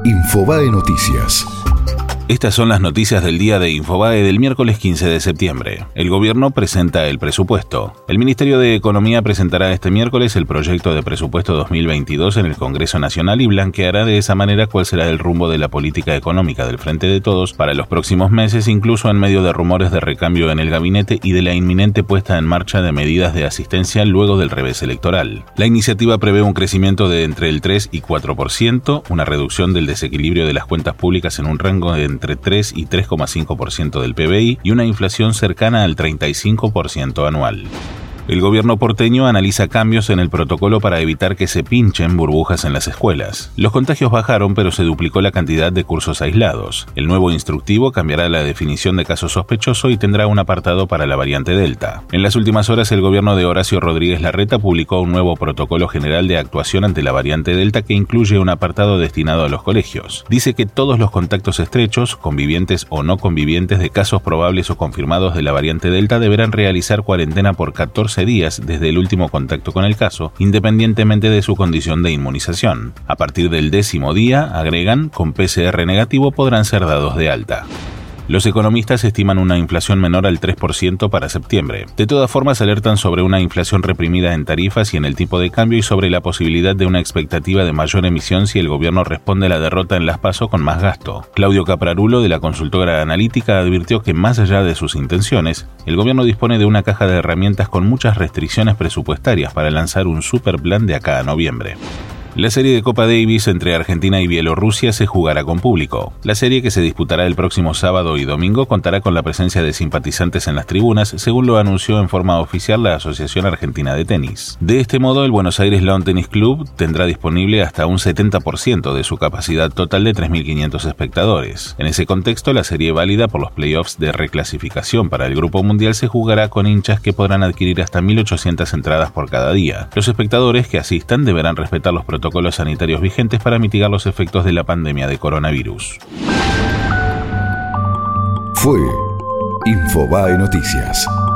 Infobae Noticias. Estas son las noticias del día de Infobae del miércoles 15 de septiembre. El gobierno presenta el presupuesto. El Ministerio de Economía presentará este miércoles el proyecto de presupuesto 2022 en el Congreso Nacional y blanqueará de esa manera cuál será el rumbo de la política económica del Frente de Todos para los próximos meses, incluso en medio de rumores de recambio en el gabinete y de la inminente puesta en marcha de medidas de asistencia luego del revés electoral. La iniciativa prevé un crecimiento de entre el 3 y 4%, una reducción del desequilibrio de las cuentas públicas en un rango de entre 3 y 3,5% del PBI y una inflación cercana al 35% anual. El gobierno porteño analiza cambios en el protocolo para evitar que se pinchen burbujas en las escuelas. Los contagios bajaron, pero se duplicó la cantidad de cursos aislados. El nuevo instructivo cambiará la definición de caso sospechoso y tendrá un apartado para la variante Delta. En las últimas horas, el gobierno de Horacio Rodríguez Larreta publicó un nuevo protocolo general de actuación ante la variante Delta que incluye un apartado destinado a los colegios. Dice que todos los contactos estrechos, convivientes o no convivientes de casos probables o confirmados de la variante Delta deberán realizar cuarentena por 14 días desde el último contacto con el caso, independientemente de su condición de inmunización. A partir del 10º día, agregan, con PCR negativo podrán ser dados de alta. Los economistas estiman una inflación menor al 3% para septiembre. De todas formas, alertan sobre una inflación reprimida en tarifas y en el tipo de cambio y sobre la posibilidad de una expectativa de mayor emisión si el gobierno responde a la derrota en las PASO con más gasto. Claudio Caprarulo, de la consultora analítica, advirtió que más allá de sus intenciones, el gobierno dispone de una caja de herramientas con muchas restricciones presupuestarias para lanzar un superplan de acá a noviembre. La serie de Copa Davis entre Argentina y Bielorrusia se jugará con público. La serie, que se disputará el próximo sábado y domingo, contará con la presencia de simpatizantes en las tribunas, según lo anunció en forma oficial la Asociación Argentina de Tenis. De este modo, el Buenos Aires Lawn Tennis Club tendrá disponible hasta un 70% de su capacidad total de 3.500 espectadores. En ese contexto, la serie válida por los playoffs de reclasificación para el Grupo Mundial se jugará con hinchas que podrán adquirir hasta 1.800 entradas por cada día. Los espectadores que asistan deberán respetar los protocolos sanitarios vigentes para mitigar los efectos de la pandemia de coronavirus. Fue Infobae Noticias.